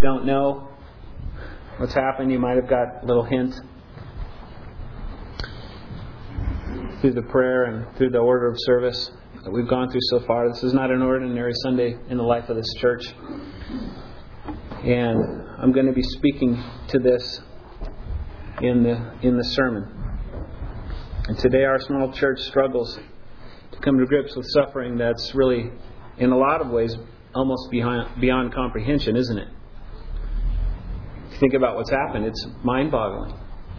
don't know what's happened, you might have got a little hint through the prayer and through the order of service that we've gone through so far. This is not an ordinary Sunday in the life of this church. And I'm going to be speaking to this in the sermon. And today our small church struggles to come to grips with suffering that's really, in a lot of ways, almost beyond comprehension, isn't it? If you think about what's happened, it's mind-boggling.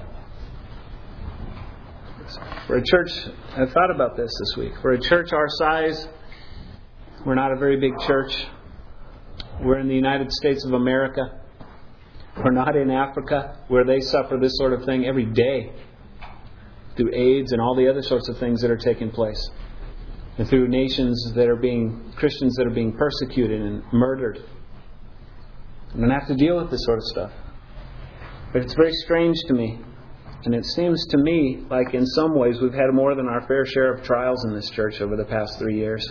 For a church, I've thought about this week. For a church our size, we're not a very big church. We're in the United States of America. We're not in Africa, where they suffer this sort of thing every day through AIDS and all the other sorts of things that are taking place. And through nations that are Christians that are being persecuted and murdered. We don't have to deal with this sort of stuff. But it's very strange to me. And it seems to me like in some ways we've had more than our fair share of trials in this church over the past 3 years.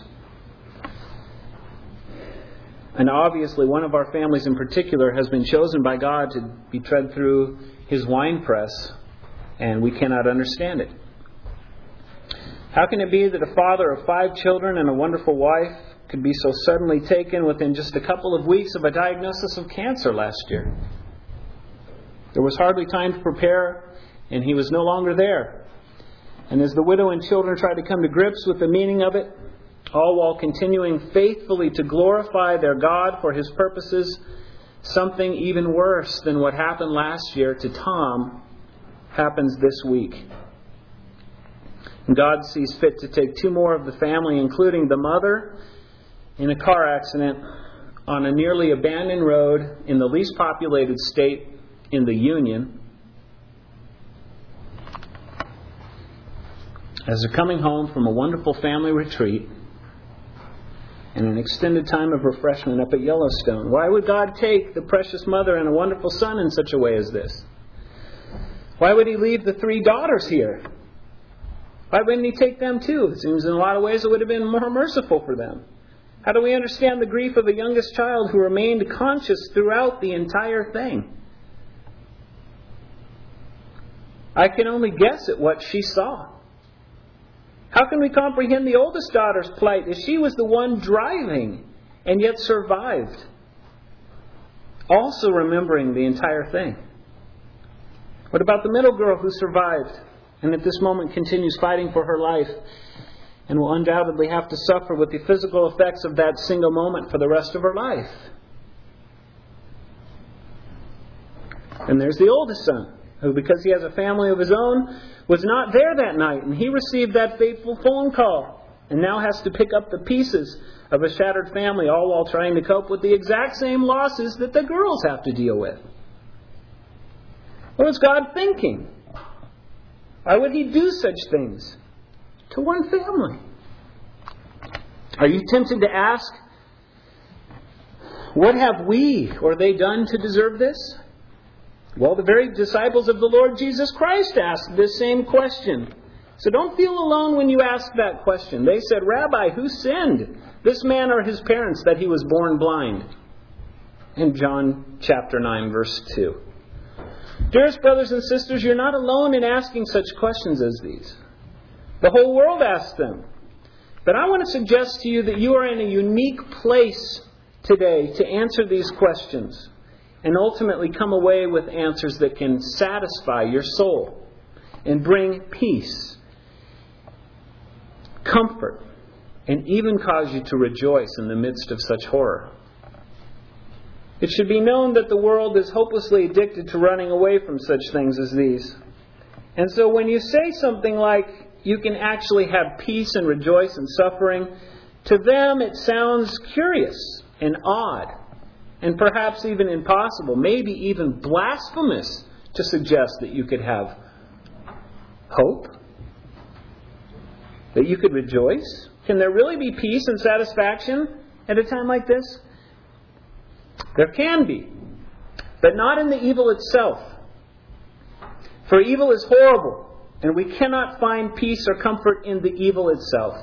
And obviously one of our families in particular has been chosen by God to be tread through His winepress, and we cannot understand it. How can it be that a father of 5 children and a wonderful wife could be so suddenly taken within just a couple of weeks of a diagnosis of cancer last year? There was hardly time to prepare, and he was no longer there. And as the widow and children tried to come to grips with the meaning of it, all while continuing faithfully to glorify their God for His purposes, something even worse than what happened last year to Tom happens this week. God sees fit to take 2 more of the family, including the mother, in a car accident on a nearly abandoned road in the least populated state in the Union. As they're coming home from a wonderful family retreat and an extended time of refreshment up at Yellowstone. Why would God take the precious mother and a wonderful son in such a way as this? Why would He leave the 3 daughters here? Why wouldn't He take them too? It seems in a lot of ways it would have been more merciful for them. How do we understand the grief of the youngest child who remained conscious throughout the entire thing? I can only guess at what she saw. How can we comprehend the oldest daughter's plight as she was the one driving and yet survived? Also remembering the entire thing. What about the middle girl who survived and at this moment continues fighting for her life and will undoubtedly have to suffer with the physical effects of that single moment for the rest of her life? And there's the oldest son, who, because he has a family of his own, was not there that night, and he received that fateful phone call and now has to pick up the pieces of a shattered family, all while trying to cope with the exact same losses that the girls have to deal with. What was God thinking? Why would He do such things to one family? Are you tempted to ask, what have we or they done to deserve this? Well, the very disciples of the Lord Jesus Christ asked this same question. So don't feel alone when you ask that question. They said, Rabbi, who sinned, this man or his parents, that he was born blind? In John chapter 9, verse 2. Dearest brothers and sisters, you're not alone in asking such questions as these. The whole world asks them. But I want to suggest to you that you are in a unique place today to answer these questions and ultimately come away with answers that can satisfy your soul and bring peace, comfort, and even cause you to rejoice in the midst of such horror. It should be known that the world is hopelessly addicted to running away from such things as these. And so when you say something like, you can actually have peace and rejoice in suffering, to them it sounds curious and odd, and perhaps even impossible, maybe even blasphemous, to suggest that you could have hope, that you could rejoice. Can there really be peace and satisfaction at a time like this? There can be, but not in the evil itself. For evil is horrible, and we cannot find peace or comfort in the evil itself.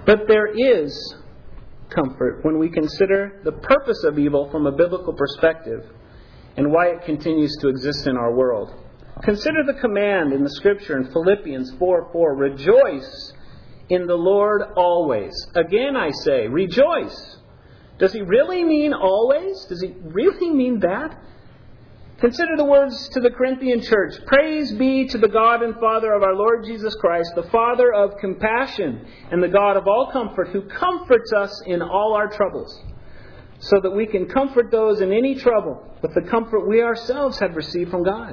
But there is comfort when we consider the purpose of evil from a biblical perspective and why it continues to exist in our world. Consider the command in the Scripture in Philippians 4:4, "Rejoice in the Lord always." Again I say, rejoice. Does he really mean always? Does he really mean that? Consider the words to the Corinthian church. "Praise be to the God and Father of our Lord Jesus Christ, the Father of compassion and the God of all comfort, who comforts us in all our troubles, so that we can comfort those in any trouble with the comfort we ourselves have received from God."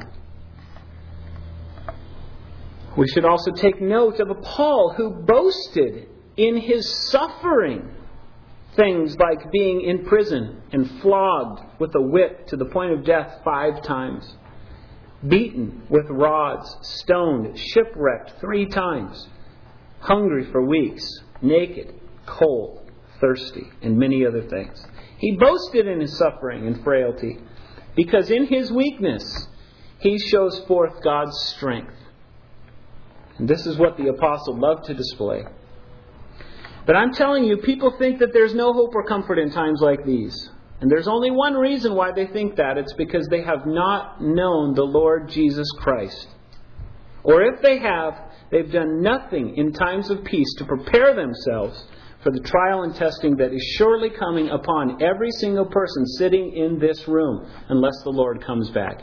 We should also take note of Paul, who boasted in his suffering. Things like being in prison and flogged with a whip to the point of death 5 times. Beaten with rods, stoned, shipwrecked 3 times. Hungry for weeks, naked, cold, thirsty, and many other things. He boasted in his suffering and frailty because in his weakness he shows forth God's strength. And this is what the apostle loved to display. But I'm telling you, people think that there's no hope or comfort in times like these. And there's only one reason why they think that. It's because they have not known the Lord Jesus Christ. Or if they have, they've done nothing in times of peace to prepare themselves for the trial and testing that is surely coming upon every single person sitting in this room, unless the Lord comes back.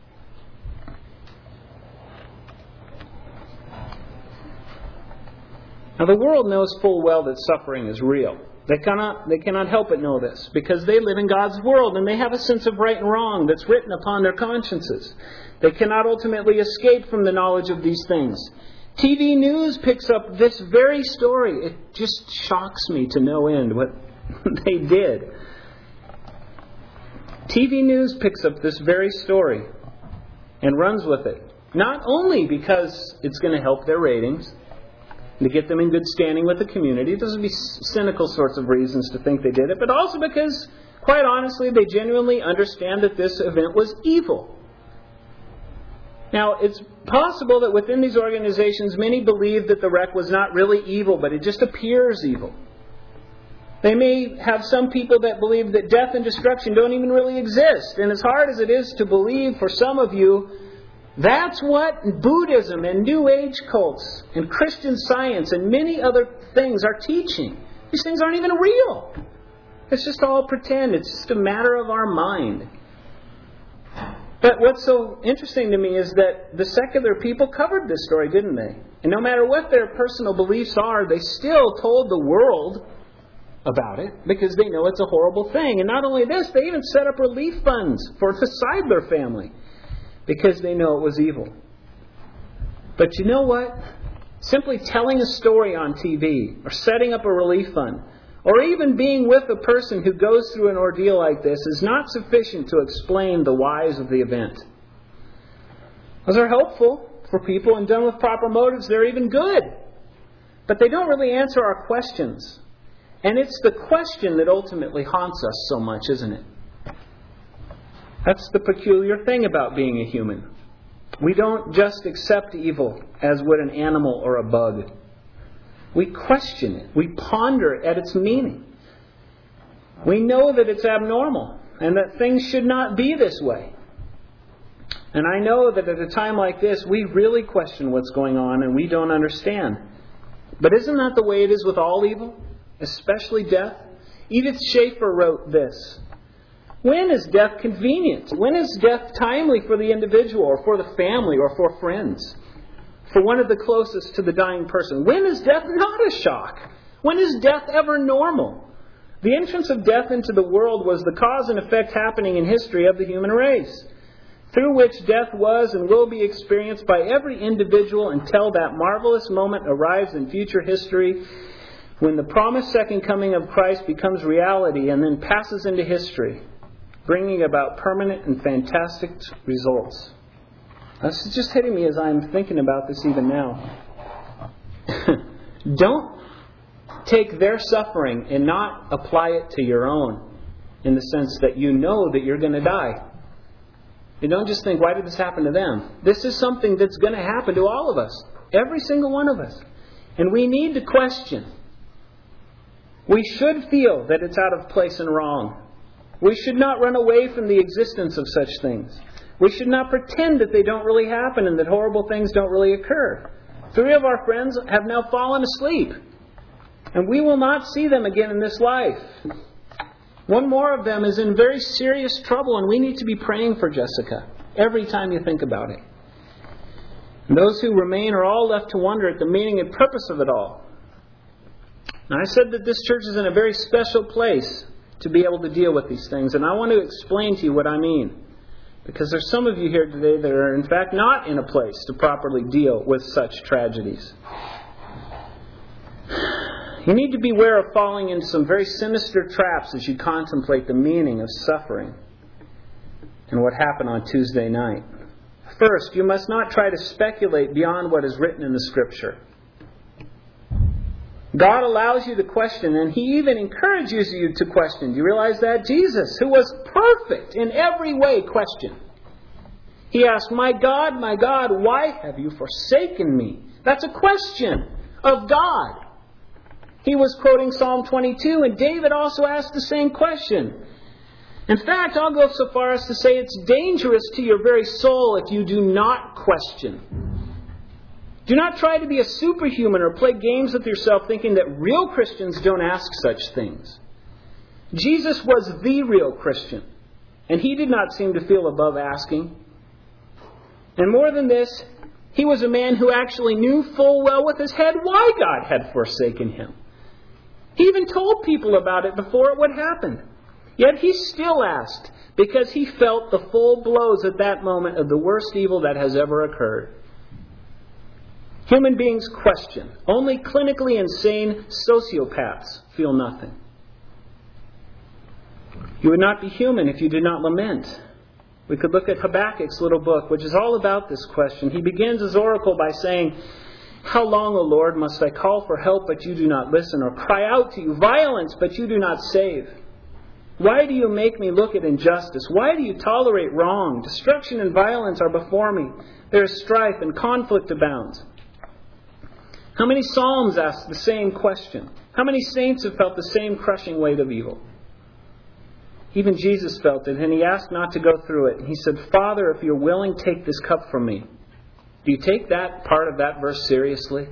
Now the world knows full well that suffering is real. They cannot help but know this, because they live in God's world and they have a sense of right and wrong that's written upon their consciences. They cannot ultimately escape from the knowledge of these things. TV news picks up this very story. It just shocks me to no end what they did. TV news picks up this very story and runs with it. Not only because it's going to help their ratings, to get them in good standing with the community. Those would be cynical sorts of reasons to think they did it, but also because, quite honestly, they genuinely understand that this event was evil. Now, it's possible that within these organizations, many believe that the wreck was not really evil, but it just appears evil. They may have some people that believe that death and destruction don't even really exist. And as hard as it is to believe for some of you, that's what Buddhism and New Age cults and Christian Science and many other things are teaching. These things aren't even real. It's just all pretend. It's just a matter of our mind. But what's so interesting to me is that the secular people covered this story, didn't they? And no matter what their personal beliefs are, they still told the world about it because they know it's a horrible thing. And not only this, they even set up relief funds for the Seidler family, because they know it was evil. But you know what? Simply telling a story on TV, or setting up a relief fund, or even being with a person who goes through an ordeal like this is not sufficient to explain the whys of the event. Those are helpful for people, and done with proper motives, they're even good. But they don't really answer our questions. And it's the question that ultimately haunts us so much, isn't it? That's the peculiar thing about being a human. We don't just accept evil as would an animal or a bug. We question it. We ponder at its meaning. We know that it's abnormal and that things should not be this way. And I know that at a time like this, we really question what's going on and we don't understand. But isn't that the way it is with all evil, especially death? Edith Schaefer wrote this: when is death convenient? When is death timely for the individual or for the family or for friends? For one of the closest to the dying person. When is death not a shock? When is death ever normal? The entrance of death into the world was the cause and effect happening in history of the human race, through which death was and will be experienced by every individual until that marvelous moment arrives in future history, when the promised second coming of Christ becomes reality and then passes into history, bringing about permanent and fantastic results. This is just hitting me as I'm thinking about this even now. Don't take their suffering and not apply it to your own, in the sense that you know that you're going to die. You don't just think, why did this happen to them? This is something that's going to happen to all of us. Every single one of us. And we need to question We should feel that it's out of place and wrong. We should not run away from the existence of such things. We should not pretend that they don't really happen and that horrible things don't really occur. 3 of our friends have now fallen asleep, and we will not see them again in this life. 1 more of them is in very serious trouble, and we need to be praying for Jessica every time you think about it. And those who remain are all left to wonder at the meaning and purpose of it all. Now, I said that this church is in a very special place to be able to deal with these things, and I want to explain to you what I mean. Because there's some of you here today that are in fact not in a place to properly deal with such tragedies. You need to beware of falling into some very sinister traps as you contemplate the meaning of suffering and what happened on Tuesday night. First, you must not try to speculate beyond what is written in the Scripture. God allows you to question, and He even encourages you to question. Do you realize that? Jesus, who was perfect in every way, questioned. He asked, my God, why have you forsaken me? That's a question of God. He was quoting Psalm 22, and David also asked the same question. In fact, I'll go so far as to say it's dangerous to your very soul if you do not question. Do not try to be a superhuman or play games with yourself thinking that real Christians don't ask such things. Jesus was the real Christian, and He did not seem to feel above asking. And more than this, He was a man who actually knew full well with his head why God had forsaken Him. He even told people about it before it would happen. Yet He still asked, because He felt the full blows at that moment of the worst evil that has ever occurred. Human beings question. Only clinically insane sociopaths feel nothing. You would not be human if you did not lament. We could look at Habakkuk's little book, which is all about this question. He begins his oracle by saying, how long, O Lord, must I call for help, but you do not listen, or cry out to you, violence, but you do not save? Why do you make me look at injustice? Why do you tolerate wrong? Destruction and violence are before me. There is strife and conflict abounds. How many Psalms ask the same question? How many saints have felt the same crushing weight of evil? Even Jesus felt it, and He asked not to go through it. He said, Father, if you're willing, take this cup from me. Do you take that part of that verse seriously?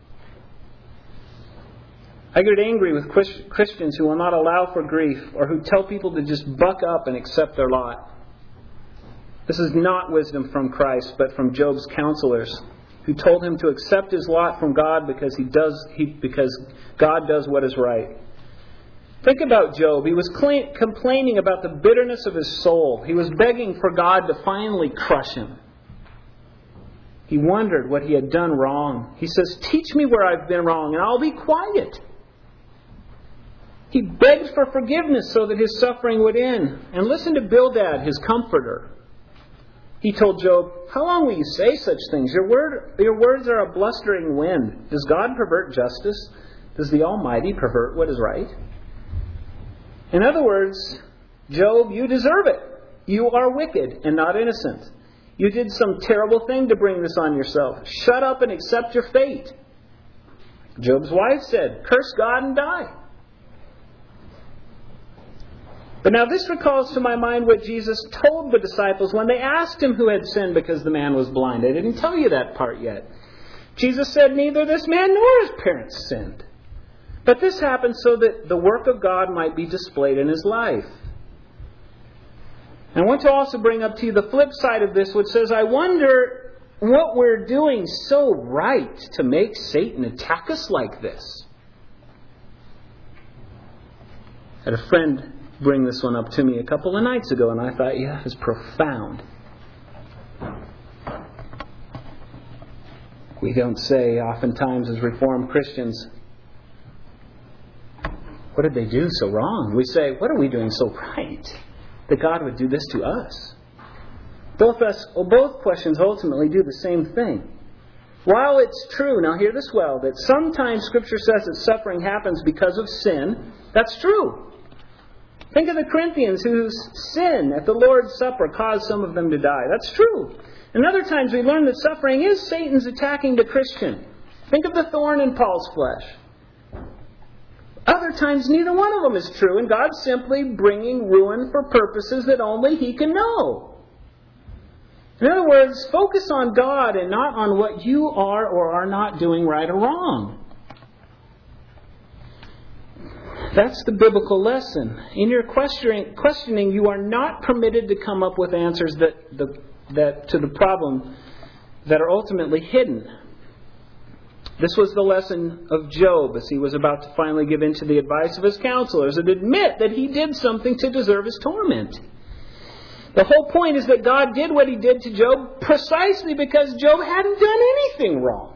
I get angry with Christians who will not allow for grief or who tell people to just buck up and accept their lot. This is not wisdom from Christ, but from Job's counselors, who told him to accept his lot from God because God does what is right. Think about Job. He was complaining about the bitterness of his soul. He was begging for God to finally crush him. He wondered what he had done wrong. He says, teach me where I've been wrong and I'll be quiet. He begged for forgiveness so that his suffering would end. And listen to Bildad, his comforter. He told Job, how long will you say such things? Your words are a blustering wind. Does God pervert justice? Does the Almighty pervert what is right? In other words, Job, you deserve it. You are wicked and not innocent. You did some terrible thing to bring this on yourself. Shut up and accept your fate. Job's wife said, curse God and die. But now this recalls to my mind what Jesus told the disciples when they asked Him who had sinned because the man was blind. I didn't tell you that part yet. Jesus said, neither this man nor his parents sinned. But this happened so that the work of God might be displayed in his life. I want to also bring up to you the flip side of this, which says, I wonder what we're doing so right to make Satan attack us like this. I had a friend bring this one up to me a couple of nights ago, and I thought, yeah, it's profound. We don't say oftentimes as Reformed Christians, what did they do so wrong? We say, what are we doing so right that God would do this to us? Both questions ultimately do the same thing. While it's true, now hear this well, that sometimes Scripture says that suffering happens because of sin, that's true. Think of the Corinthians whose sin at the Lord's Supper caused some of them to die. That's true. And other times we learn that suffering is Satan's attacking the Christian. Think of the thorn in Paul's flesh. Other times neither one of them is true, and God's simply bringing ruin for purposes that only He can know. In other words, focus on God and not on what you are or are not doing right or wrong. That's the biblical lesson. In your questioning, you are not permitted to come up with answers that to the problem that are ultimately hidden. This was the lesson of Job as he was about to finally give in to the advice of his counselors and admit that he did something to deserve his torment. The whole point is that God did what He did to Job precisely because Job hadn't done anything wrong.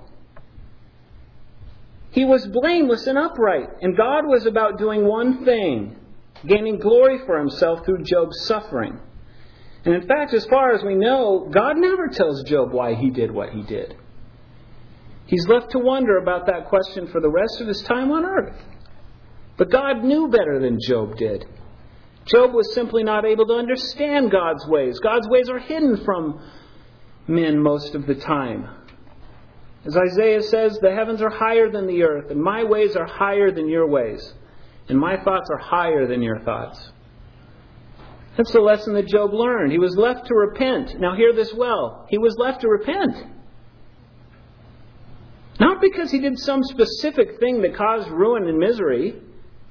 He was blameless and upright, and God was about doing one thing, gaining glory for Himself through Job's suffering. And in fact, as far as we know, God never tells Job why he did what he did. He's left to wonder about that question for the rest of his time on earth. But God knew better than Job did. Job was simply not able to understand God's ways. God's ways are hidden from men most of the time. As Isaiah says, the heavens are higher than the earth, and my ways are higher than your ways, and my thoughts are higher than your thoughts. That's the lesson that Job learned. He was left to repent. Now hear this well. He was left to repent. Not because he did some specific thing that caused ruin and misery.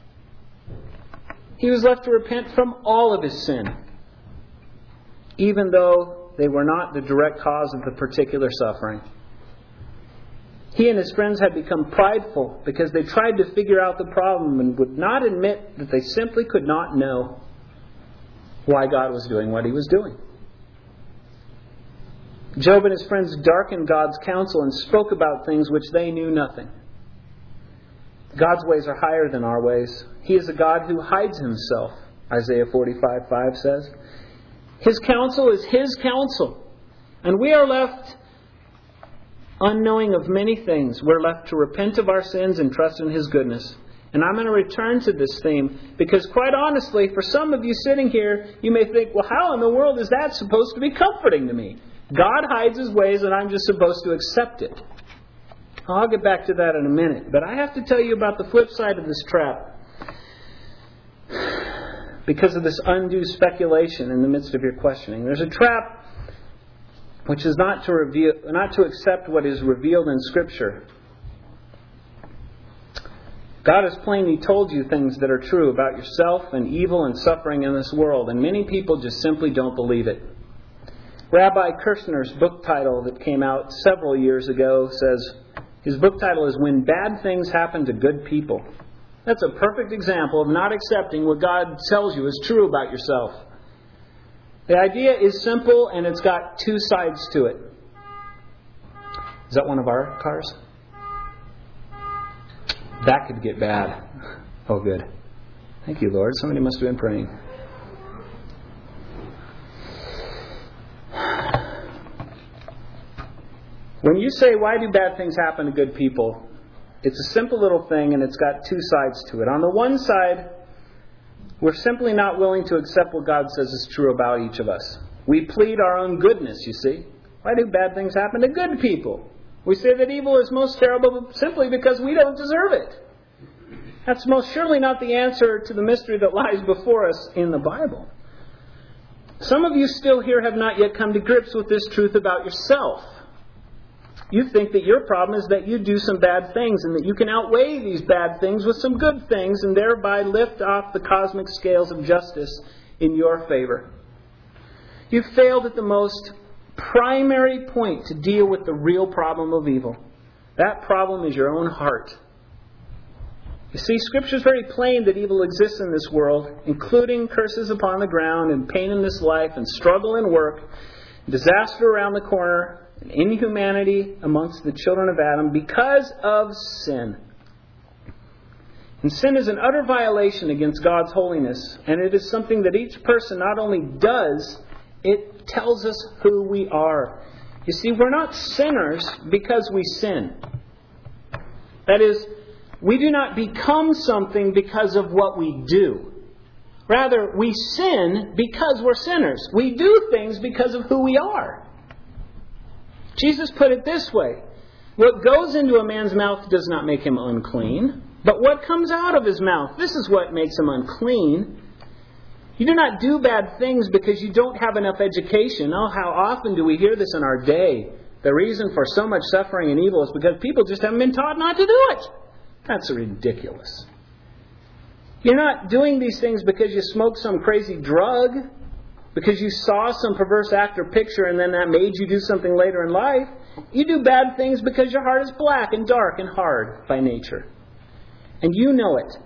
He was left to repent from all of his sin, even though they were not the direct cause of the particular suffering. He and his friends had become prideful because they tried to figure out the problem and would not admit that they simply could not know why God was doing what He was doing. Job and his friends darkened God's counsel and spoke about things which they knew nothing. God's ways are higher than our ways. He is a God who hides Himself, Isaiah 45:5 says. His counsel is His counsel. And we are left unknowing of many things. We're left to repent of our sins and trust in His goodness. And I'm going to return to this theme because quite honestly, for some of you sitting here, you may think, well, how in the world is that supposed to be comforting to me? God hides His ways and I'm just supposed to accept it. I'll get back to that in a minute. But I have to tell you about the flip side of this trap. Because of this undue speculation in the midst of your questioning. There's a trap which is not to accept what is revealed in Scripture. God has plainly told you things that are true about yourself and evil and suffering in this world, and many people just simply don't believe it. Rabbi Kirshner's book title that came out several years ago says, his book title is When Bad Things Happen to Good People. That's a perfect example of not accepting what God tells you is true about yourself. The idea is simple and it's got two sides to it. Is that one of our cars? That could get bad. Oh, good. Thank you, Lord. Somebody must have been praying. When you say, why do bad things happen to good people? It's a simple little thing and it's got two sides to it. On the one side, we're simply not willing to accept what God says is true about each of us. We plead our own goodness, you see. Why do bad things happen to good people? We say that evil is most terrible simply because we don't deserve it. That's most surely not the answer to the mystery that lies before us in the Bible. Some of you still here have not yet come to grips with this truth about yourself. You think that your problem is that you do some bad things and that you can outweigh these bad things with some good things and thereby lift off the cosmic scales of justice in your favor. You've failed at the most primary point to deal with the real problem of evil. That problem is your own heart. You see, Scripture is very plain that evil exists in this world, including curses upon the ground and pain in this life and struggle in work, disaster around the corner, and inhumanity amongst the children of Adam because of sin. And sin is an utter violation against God's holiness, and it is something that each person not only does, it tells us who we are. You see, we're not sinners because we sin. That is, we do not become something because of what we do. Rather, we sin because we're sinners. We do things because of who we are. Jesus put it this way. What goes into a man's mouth does not make him unclean, But what comes out of his mouth, this is what makes him unclean. You do not do bad things because you don't have enough education. Oh, how often do we hear this in our day? The reason for so much suffering and evil is because people just haven't been taught not to do it. That's ridiculous. You're not doing these things because you smoked some crazy drug, because you saw some perverse act or picture and then that made you do something later in life. You do bad things because your heart is black and dark and hard by nature. And you know it.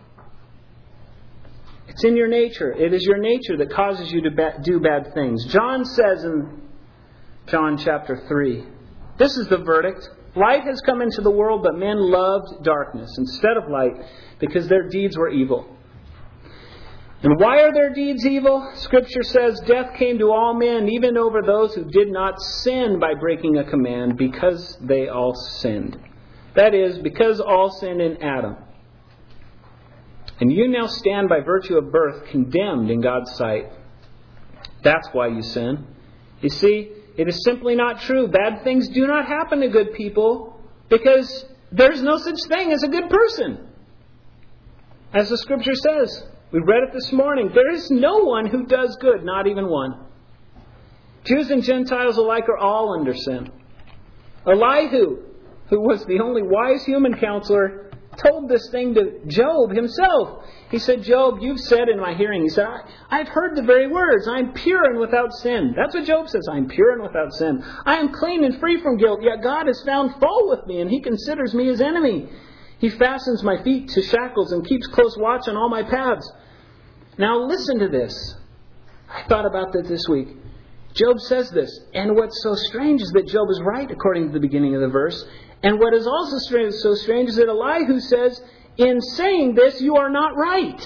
It's in your nature. It is your nature that causes you to do bad things. John says in John chapter 3, this is the verdict. Light has come into the world, but men loved darkness instead of light because their deeds were evil. And why are their deeds evil? Scripture says death came to all men, even over those who did not sin by breaking a command, because they all sinned. That is, because all sinned in Adam. And you now stand by virtue of birth condemned in God's sight. That's why you sin. You see, it is simply not true. Bad things do not happen to good people because there's no such thing as a good person. As the Scripture says, we read it this morning, there is no one who does good, not even one. Jews and Gentiles alike are all under sin. Elihu, who was the only wise human counselor, told this thing to Job himself. He said, Job, you've said in my hearing, he said, I've heard the very words, I'm pure and without sin. That's what Job says, I'm pure and without sin. I am clean and free from guilt, yet God has found fault with me, and He considers me His enemy. He fastens my feet to shackles and keeps close watch on all my paths. Now listen to this. I thought about that this week. Job says this, and what's so strange is that Job is right according to the beginning of the verse. And what is also so strange is that Elihu says, in saying this, you are not right.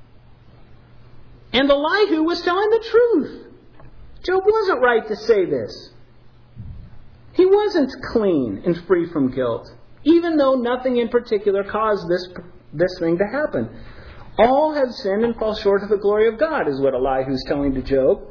And Elihu was telling the truth. Job wasn't right to say this. He wasn't clean and free from guilt, even though nothing in particular caused this thing to happen. All have sinned and fall short of the glory of God, is what Elihu is telling to Job.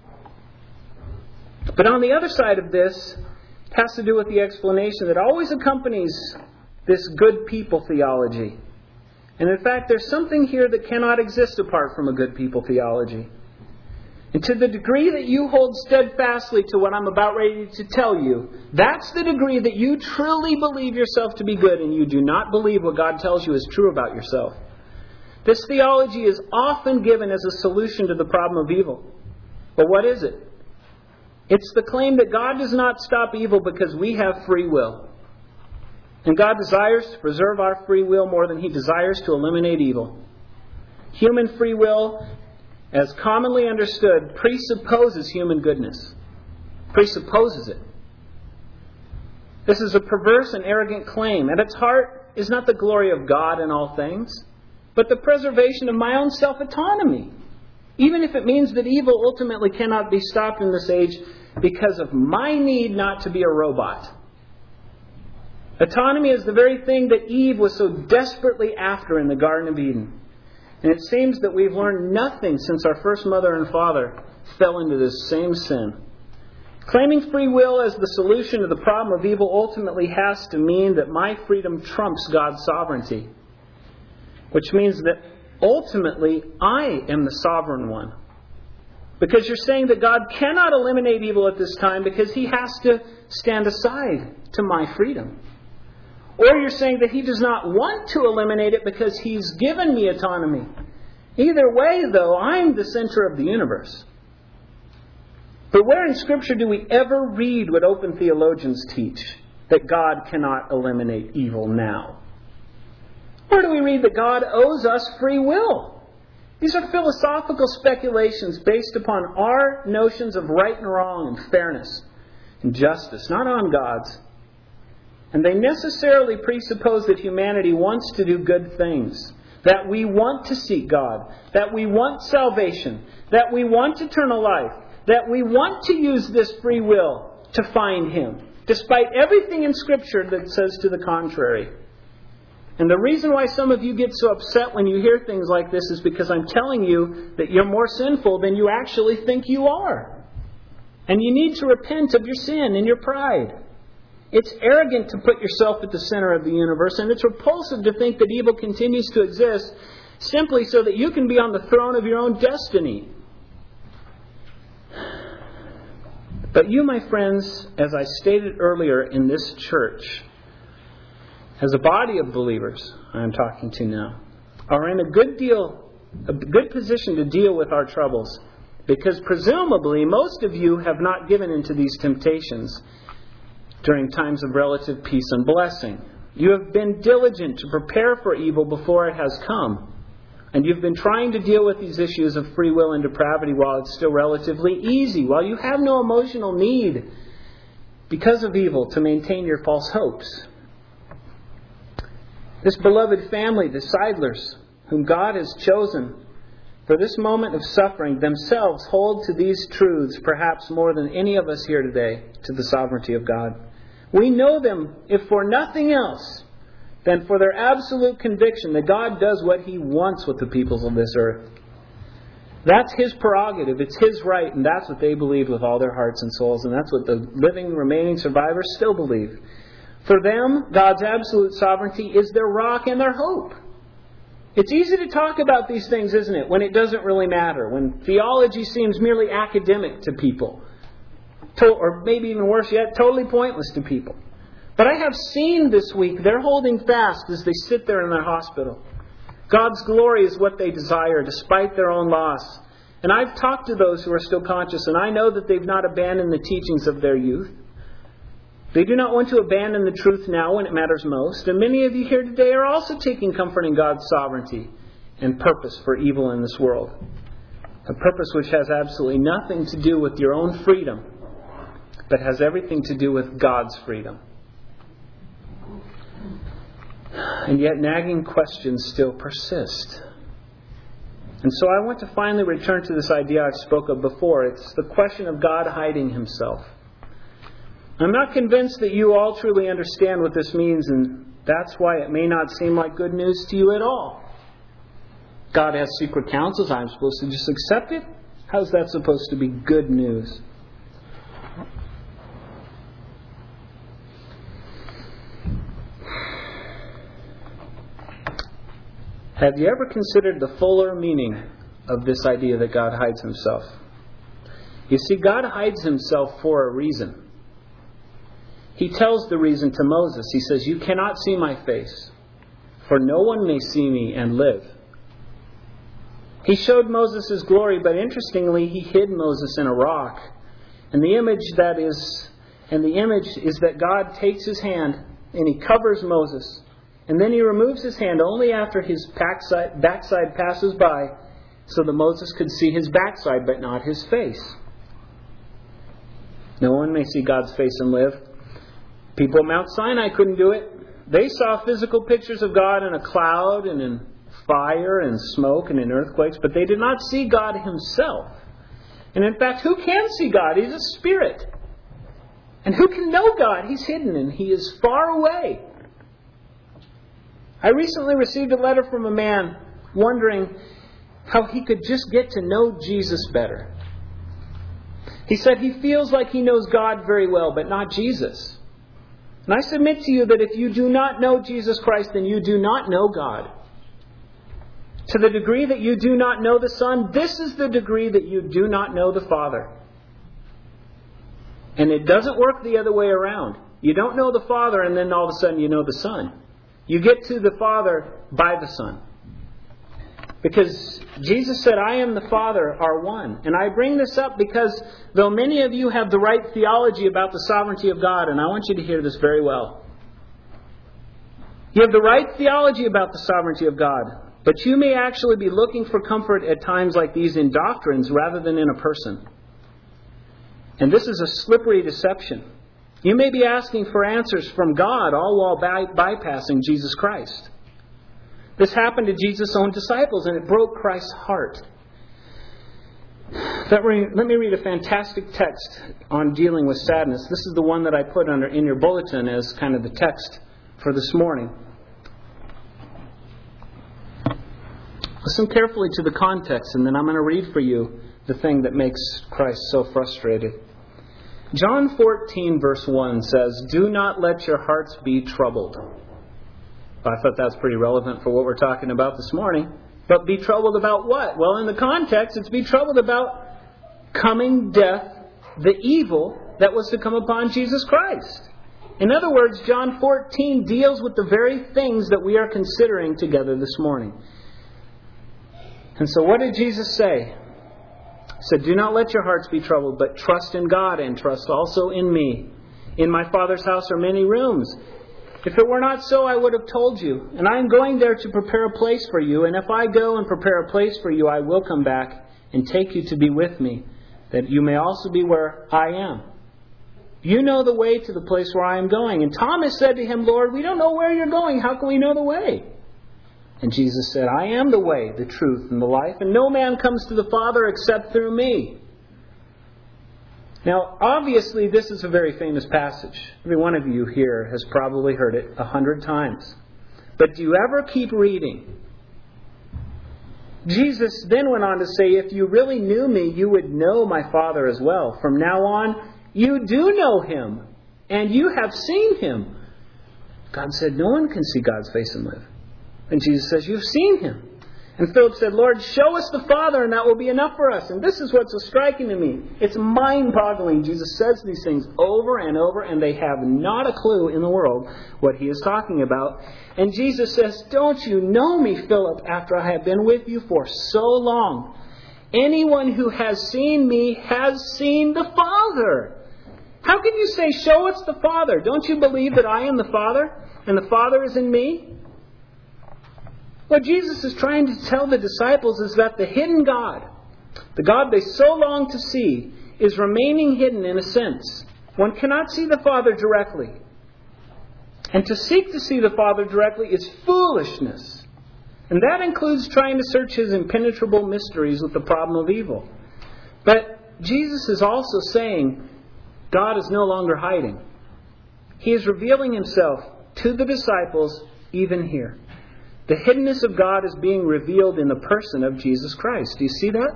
But on the other side of this, it has to do with the explanation that always accompanies this good people theology. And in fact, there's something here that cannot exist apart from a good people theology. And to the degree that you hold steadfastly to what I'm about ready to tell you, that's the degree that you truly believe yourself to be good and you do not believe what God tells you is true about yourself. This theology is often given as a solution to the problem of evil. But what is it? It's the claim that God does not stop evil because we have free will. And God desires to preserve our free will more than He desires to eliminate evil. Human free will, as commonly understood, presupposes human goodness. Presupposes it. This is a perverse and arrogant claim. At its heart is not the glory of God in all things, but the preservation of my own self-autonomy. Even if it means that evil ultimately cannot be stopped in this age because of my need not to be a robot. Autonomy is the very thing that Eve was so desperately after in the Garden of Eden. And it seems that we've learned nothing since our first mother and father fell into this same sin. Claiming free will as the solution to the problem of evil ultimately has to mean that my freedom trumps God's sovereignty. Which means that ultimately I am the sovereign one. Because you're saying that God cannot eliminate evil at this time because He has to stand aside to my freedom. Or you're saying that He does not want to eliminate it because He's given me autonomy. Either way, though, I'm the center of the universe. But where in Scripture do we ever read what open theologians teach? That God cannot eliminate evil now. Where do we read that God owes us free will? These are philosophical speculations based upon our notions of right and wrong and fairness and justice, not on God's. And they necessarily presuppose that humanity wants to do good things, that we want to seek God, that we want salvation, that we want eternal life, that we want to use this free will to find Him, despite everything in Scripture that says to the contrary. And the reason why some of you get so upset when you hear things like this is because I'm telling you that you're more sinful than you actually think you are. And you need to repent of your sin and your pride. It's arrogant to put yourself at the center of the universe, and it's repulsive to think that evil continues to exist simply so that you can be on the throne of your own destiny. But you, my friends, as I stated earlier in this church, as a body of believers I am talking to now, are in a good position to deal with our troubles, because presumably most of you have not given into these temptations during times of relative peace and blessing. You have been diligent to prepare for evil before it has come. And you've been trying to deal with these issues of free will and depravity while it's still relatively easy, while you have no emotional need because of evil to maintain your false hopes. This beloved family, the Seidlers, whom God has chosen for this moment of suffering, themselves hold to these truths perhaps more than any of us here today, to the sovereignty of God. We know them, if for nothing else, than for their absolute conviction that God does what He wants with the peoples of this earth. That's His prerogative. It's His right, and that's what they believed with all their hearts and souls, and that's what the living remaining survivors still believe. For them, God's absolute sovereignty is their rock and their hope. It's easy to talk about these things, isn't it, when it doesn't really matter, when theology seems merely academic to people, or maybe even worse yet, totally pointless to people. But I have seen this week they're holding fast as they sit there in their hospital. God's glory is what they desire, despite their own loss. And I've talked to those who are still conscious, and I know that they've not abandoned the teachings of their youth. They do not want to abandon the truth now when it matters most. And many of you here today are also taking comfort in God's sovereignty and purpose for evil in this world. A purpose which has absolutely nothing to do with your own freedom, but has everything to do with God's freedom. And yet nagging questions still persist. And so I want to finally return to this idea I spoke of before. It's the question of God hiding Himself. I'm not convinced that you all truly understand what this means, and that's why it may not seem like good news to you at all. God has secret counsels. I'm supposed to just accept it? How's that supposed to be good news? Have you ever considered the fuller meaning of this idea that God hides Himself? You see, God hides Himself for a reason. He tells the reason to Moses. He says, "You cannot see my face, for no one may see me and live." He showed Moses His glory, but interestingly, He hid Moses in a rock. And the image is that God takes His hand and He covers Moses. And then He removes His hand only after his backside passes by, so that Moses could see his backside but not his face. No one may see God's face and live. People at Mount Sinai couldn't do it. They saw physical pictures of God in a cloud and in fire and smoke and in earthquakes, but they did not see God Himself. And in fact, who can see God? He's a spirit. And who can know God? He's hidden and He is far away. I recently received a letter from a man wondering how he could just get to know Jesus better. He said he feels like he knows God very well, but not Jesus. And I submit to you that if you do not know Jesus Christ, then you do not know God. To the degree that you do not know the Son, this is the degree that you do not know the Father. And it doesn't work the other way around. You don't know the Father and then all of a sudden you know the Son. You get to the Father by the Son. Because Jesus said, "I am the Father are one." And I bring this up because though many of you have the right theology about the sovereignty of God, and I want you to hear this very well. You have the right theology about the sovereignty of God, but you may actually be looking for comfort at times like these in doctrines rather than in a person. And this is a slippery deception. You may be asking for answers from God all while bypassing Jesus Christ. This happened to Jesus' own disciples, and it broke Christ's heart. Let me read a fantastic text on dealing with sadness. This is the one that I put in your bulletin as kind of the text for this morning. Listen carefully to the context, and then I'm going to read for you the thing that makes Christ so frustrated. John 14 verse 1 says, "Do not let your hearts be troubled." I thought that's pretty relevant for what we're talking about this morning. But be troubled about what? Well, in the context, it's be troubled about coming death, the evil that was to come upon Jesus Christ. In other words, John 14 deals with the very things that we are considering together this morning. And so what did Jesus say? He said, "Do not let your hearts be troubled, but trust in God and trust also in me. In my Father's house are many rooms. If it were not so, I would have told you. And I am going there to prepare a place for you. And if I go and prepare a place for you, I will come back and take you to be with me, that you may also be where I am. You know the way to the place where I am going." And Thomas said to him, "Lord, we don't know where you're going. How can we know the way?" And Jesus said, "I am the way, the truth, and the life, and no man comes to the Father except through me." Now, obviously, this is a very famous passage. Every one of you here has probably heard it 100 times. But do you ever keep reading? Jesus then went on to say, "If you really knew me, you would know my Father as well. From now on, you do know him, and you have seen him." God said, "No one can see God's face and live." And Jesus says, "You've seen him." And Philip said, "Lord, show us the Father, and that will be enough for us." And this is what's so striking to me. It's mind-boggling. Jesus says these things over and over, and they have not a clue in the world what he is talking about. And Jesus says, "Don't you know me, Philip, after I have been with you for so long? Anyone who has seen me has seen the Father. How can you say, 'Show us the Father'? Don't you believe that I am the Father, and the Father is in me?" What Jesus is trying to tell the disciples is that the hidden God, the God they so long to see, is remaining hidden in a sense. One cannot see the Father directly. And to seek to see the Father directly is foolishness. And that includes trying to search his impenetrable mysteries with the problem of evil. But Jesus is also saying God is no longer hiding. He is revealing himself to the disciples even here. The hiddenness of God is being revealed in the person of Jesus Christ. Do you see that?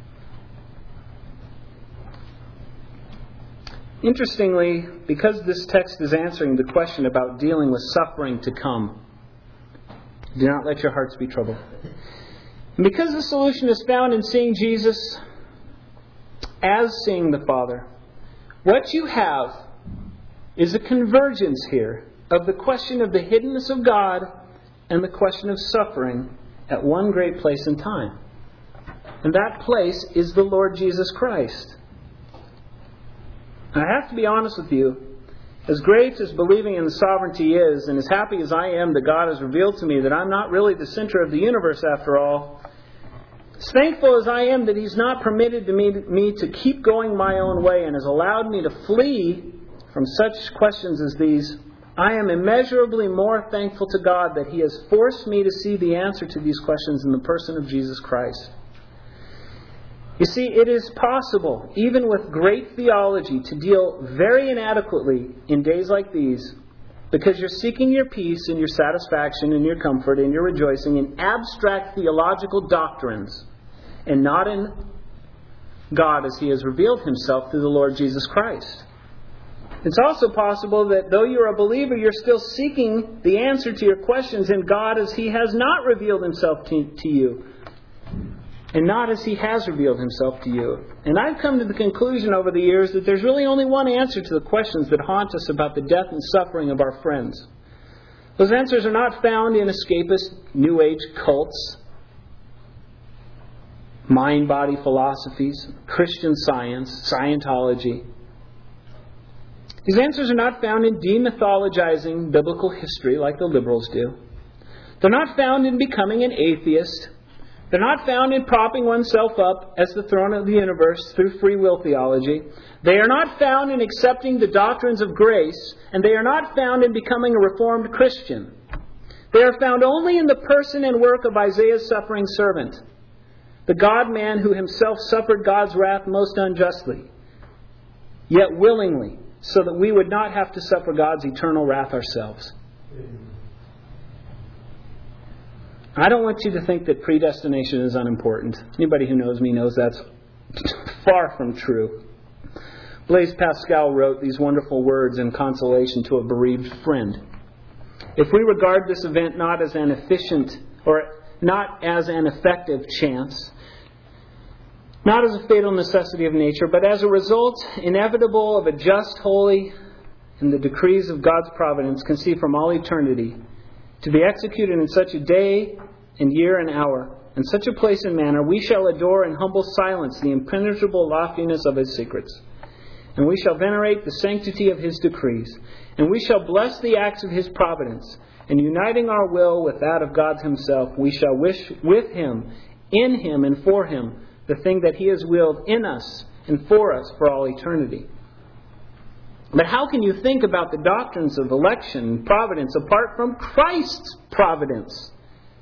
Interestingly, because this text is answering the question about dealing with suffering to come, do not let your hearts be troubled. And because the solution is found in seeing Jesus as seeing the Father, what you have is a convergence here of the question of the hiddenness of God and the question of suffering at one great place in time. And that place is the Lord Jesus Christ. I have to be honest with you, as great as believing in the sovereignty is, and as happy as I am that God has revealed to me that I'm not really the center of the universe after all, as thankful as I am that He's not permitted me to keep going my own way and has allowed me to flee from such questions as these, I am immeasurably more thankful to God that He has forced me to see the answer to these questions in the person of Jesus Christ. You see, it is possible, even with great theology, to deal very inadequately in days like these because you're seeking your peace and your satisfaction and your comfort and your rejoicing in abstract theological doctrines and not in God as He has revealed Himself through the Lord Jesus Christ. It's also possible that though you're a believer, you're still seeking the answer to your questions in God as He has not revealed Himself to you. And not as He has revealed Himself to you. And I've come to the conclusion over the years that there's really only one answer to the questions that haunt us about the death and suffering of our friends. Those answers are not found in escapist New Age cults, mind-body philosophies, Christian science, Scientology. These answers are not found in demythologizing biblical history like the liberals do. They're not found in becoming an atheist. They're not found in propping oneself up as the throne of the universe through free will theology. They are not found in accepting the doctrines of grace, and they are not found in becoming a reformed Christian. They are found only in the person and work of Isaiah's suffering servant, the God-man who himself suffered God's wrath most unjustly, yet willingly, so that we would not have to suffer God's eternal wrath ourselves. I don't want you to think that predestination is unimportant. Anybody who knows me knows that's far from true. Blaise Pascal wrote these wonderful words in consolation to a bereaved friend. If we regard this event not as an efficient or not as an effective chance, not as a fatal necessity of nature, but as a result inevitable of a just, holy, and the decrees of God's providence conceived from all eternity, to be executed in such a day and year and hour, in such a place and manner, we shall adore in humble silence the impenetrable loftiness of His secrets. And we shall venerate the sanctity of His decrees. And we shall bless the acts of His providence. And uniting our will with that of God Himself, we shall wish with Him, in Him, and for Him, the thing that He has willed in us and for us for all eternity. But how can you think about the doctrines of election and providence apart from Christ's providence?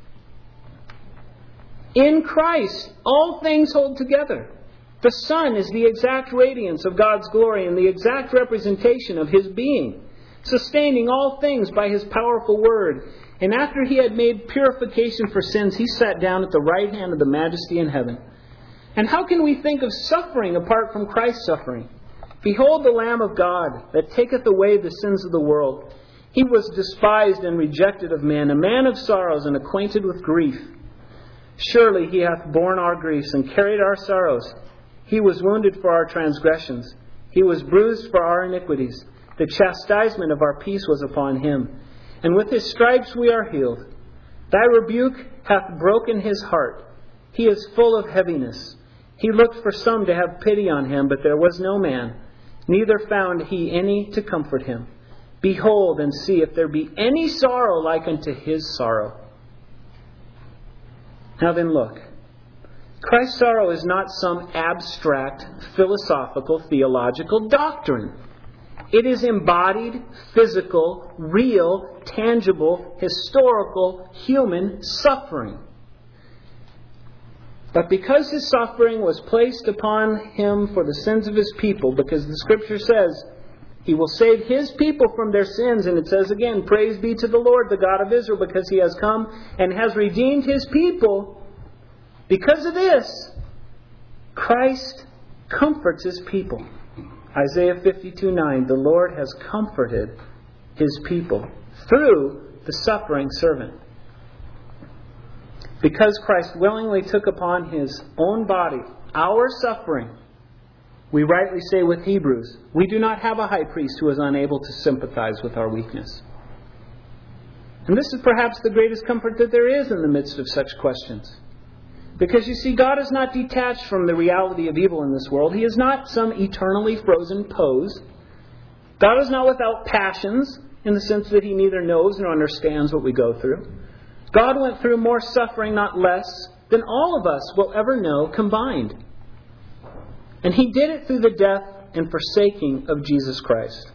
In Christ, all things hold together. The Son is the exact radiance of God's glory and the exact representation of His being, sustaining all things by His powerful word. And after He had made purification for sins, He sat down at the right hand of the Majesty in heaven. And how can we think of suffering apart from Christ's suffering? Behold the Lamb of God, that taketh away the sins of the world. He was despised and rejected of men, a man of sorrows and acquainted with grief. Surely He hath borne our griefs and carried our sorrows. He was wounded for our transgressions. He was bruised for our iniquities. The chastisement of our peace was upon Him. And with His stripes we are healed. Thy rebuke hath broken His heart. He is full of heaviness. He looked for some to have pity on Him, but there was no man. Neither found He any to comfort Him. Behold and see if there be any sorrow like unto His sorrow. Now then look. Christ's sorrow is not some abstract, philosophical, theological doctrine. It is embodied, physical, real, tangible, historical, human suffering. But because His suffering was placed upon Him for the sins of His people, because the Scripture says He will save His people from their sins, and it says again, praise be to the Lord, the God of Israel, because He has come and has redeemed His people. Because of this, Christ comforts His people. Isaiah 52:9, the Lord has comforted His people through the suffering servant. Because Christ willingly took upon His own body our suffering, we rightly say with Hebrews, we do not have a high priest who is unable to sympathize with our weakness. And this is perhaps the greatest comfort that there is in the midst of such questions. Because you see, God is not detached from the reality of evil in this world. He is not some eternally frozen pose. God is not without passions in the sense that He neither knows nor understands what we go through. God went through more suffering, not less, than all of us will ever know combined. And He did it through the death and forsaking of Jesus Christ.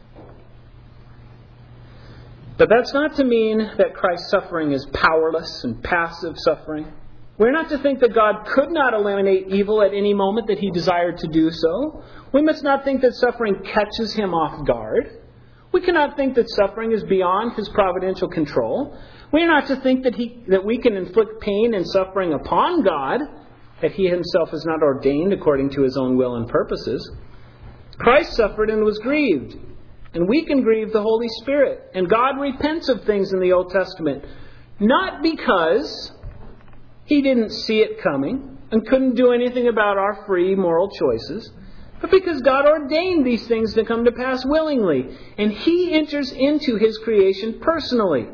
But that's not to mean that Christ's suffering is powerless and passive suffering. We're not to think that God could not eliminate evil at any moment that He desired to do so. We must not think that suffering catches Him off guard. We cannot think that suffering is beyond His providential control. We are not to think that we can inflict pain and suffering upon God, that He Himself has not ordained according to His own will and purposes. Christ suffered and was grieved, and we can grieve the Holy Spirit. And God repents of things in the Old Testament, not because He didn't see it coming and couldn't do anything about our free moral choices, but because God ordained these things to come to pass willingly. And He enters into His creation personally.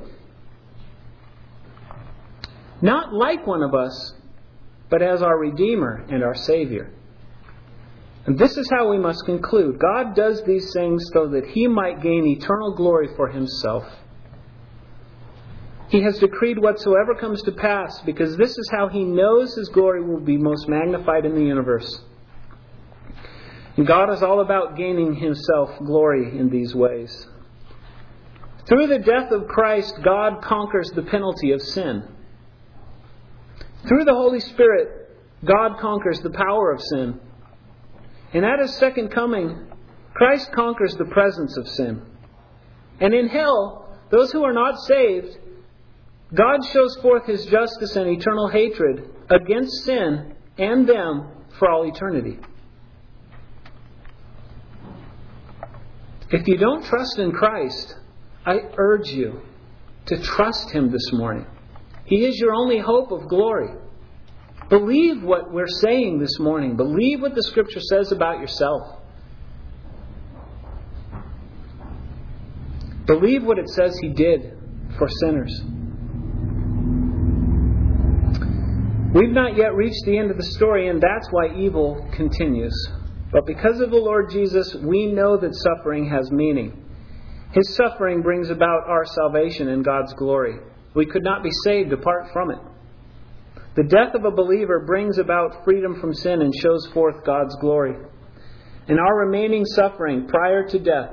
Not like one of us, but as our Redeemer and our Savior. And this is how we must conclude. God does these things so that He might gain eternal glory for Himself. He has decreed whatsoever comes to pass, because this is how He knows His glory will be most magnified in the universe. And God is all about gaining Himself glory in these ways. Through the death of Christ, God conquers the penalty of sin. Through the Holy Spirit, God conquers the power of sin. And at His second coming, Christ conquers the presence of sin. And in hell, those who are not saved, God shows forth His justice and eternal hatred against sin and them for all eternity. If you don't trust in Christ, I urge you to trust Him this morning. He is your only hope of glory. Believe what we're saying this morning. Believe what the Scripture says about yourself. Believe what it says He did for sinners. We've not yet reached the end of the story, and that's why evil continues. But because of the Lord Jesus, we know that suffering has meaning. His suffering brings about our salvation and God's glory. We could not be saved apart from it. The death of a believer brings about freedom from sin and shows forth God's glory. And our remaining suffering prior to death,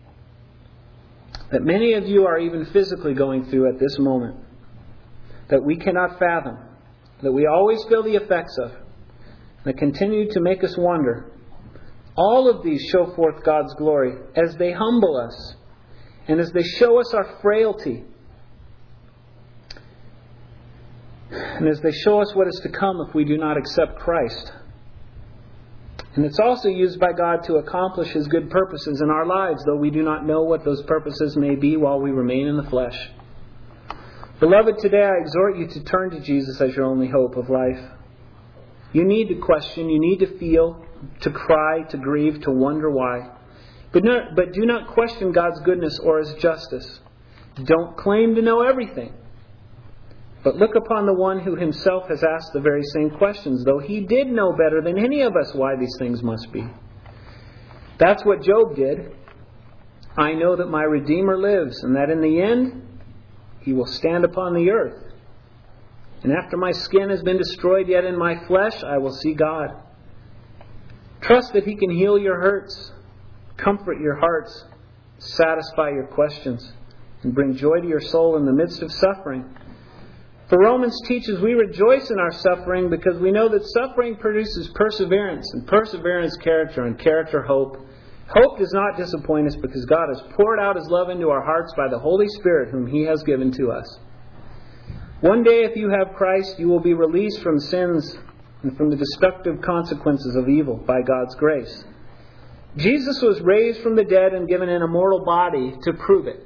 that many of you are even physically going through at this moment, that we cannot fathom, that we always feel the effects of, that continue to make us wonder, all of these show forth God's glory as they humble us and as they show us our frailty and as they show us what is to come if we do not accept Christ. And it's also used by God to accomplish His good purposes in our lives, though we do not know what those purposes may be while we remain in the flesh. Beloved, today I exhort you to turn to Jesus as your only hope of life. You need to question, you need to feel, to cry, to grieve, to wonder why. But do not question God's goodness or His justice. Don't claim to know everything. But look upon the one who Himself has asked the very same questions, though He did know better than any of us why these things must be. That's what Job did. I know that my Redeemer lives, and that in the end He will stand upon the earth. And after my skin has been destroyed, yet in my flesh I will see God. Trust that He can heal your hurts, comfort your hearts, satisfy your questions, and bring joy to your soul in the midst of suffering. For Romans teaches we rejoice in our suffering because we know that suffering produces perseverance, and perseverance character, and character hope. Hope does not disappoint us because God has poured out His love into our hearts by the Holy Spirit whom He has given to us. One day, if you have Christ, you will be released from sins and from the destructive consequences of evil by God's grace. Jesus was raised from the dead and given an immortal body to prove it.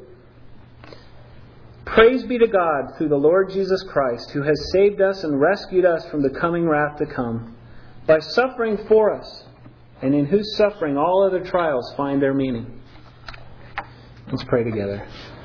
Praise be to God through the Lord Jesus Christ, who has saved us and rescued us from the coming wrath to come, by suffering for us, and in whose suffering all other trials find their meaning. Let's pray together.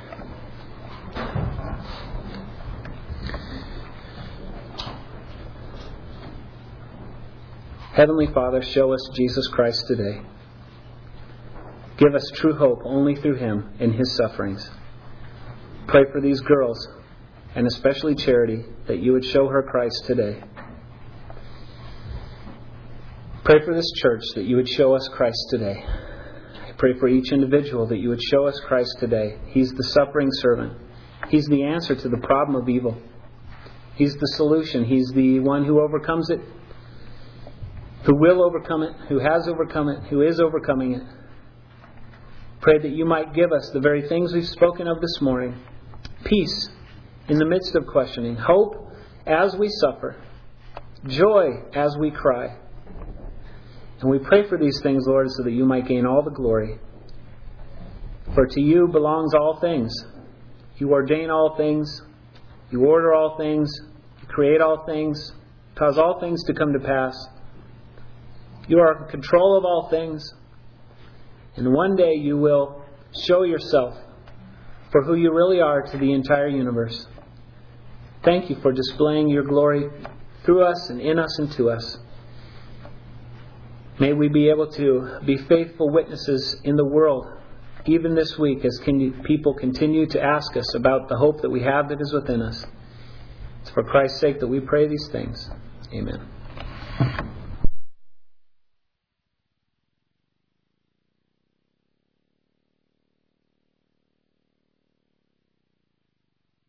Heavenly Father, show us Jesus Christ today. Give us true hope only through Him in His sufferings. Pray for these girls, and especially Charity, that you would show her Christ today. Pray for this church, that you would show us Christ today. I pray for each individual that you would show us Christ today. He's the suffering servant. He's the answer to the problem of evil. He's the solution. He's the one who overcomes it, who will overcome it, who has overcome it, who is overcoming it. Pray that you might give us the very things we've spoken of this morning. Peace in the midst of questioning. Hope as we suffer. Joy as we cry. And we pray for these things, Lord, so that you might gain all the glory. For to you belongs all things. You ordain all things. You order all things. You create all things. Cause all things to come to pass. You are in control of all things. And one day you will show yourself for who you really are to the entire universe. Thank you for displaying your glory through us and in us and to us. May we be able to be faithful witnesses in the world, even this week, as people continue to ask us about the hope that we have that is within us. It's for Christ's sake that we pray these things. Amen.